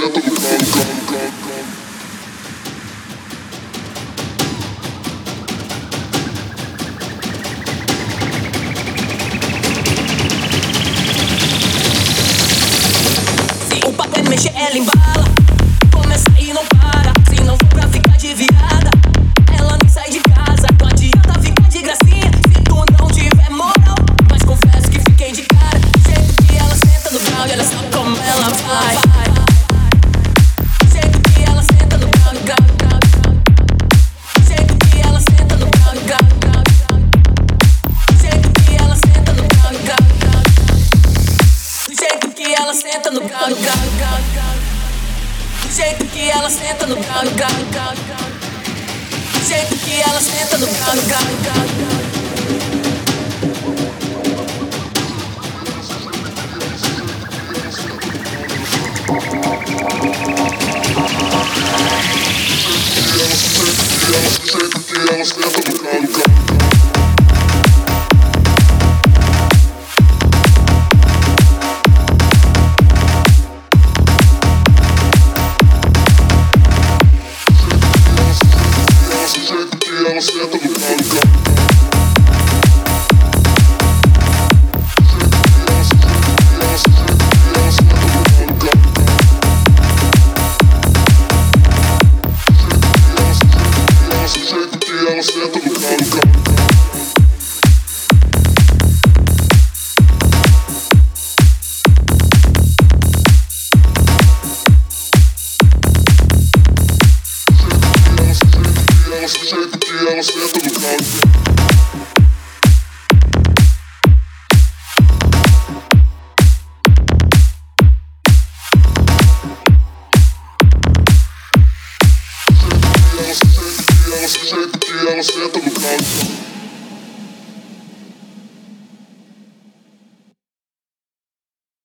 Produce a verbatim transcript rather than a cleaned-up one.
senta no calo, calo, calo, calo. Se o papo é mexer, ela embala. Começa e não para. Se não for pra ficar de virada, ela nem sai de casa. Não adianta ficar de gracinha se tu não tiver moral. Mas confesso que fiquei de cara. Do jeito que ela senta no grau e olha só como ela vai. Do jeito que ela senta no grau, grau, grau, grau. Do jeito que ela senta no grau, grau, grau, grau. Do jeito que ela senta no grau, grau, grau, grau. Do jeito que ela senta no grau, grau, grau, grau. Do jeito que ela senta no grau, grau, grau, grau. Do jeito que ela senta no grau, grau, grau, grau. Ela senta no calo, calo. Ela senta no calo, calo. Ela senta no calo, calo. Do jeito que ela senta no calo. Do jeito que ela senta no calo.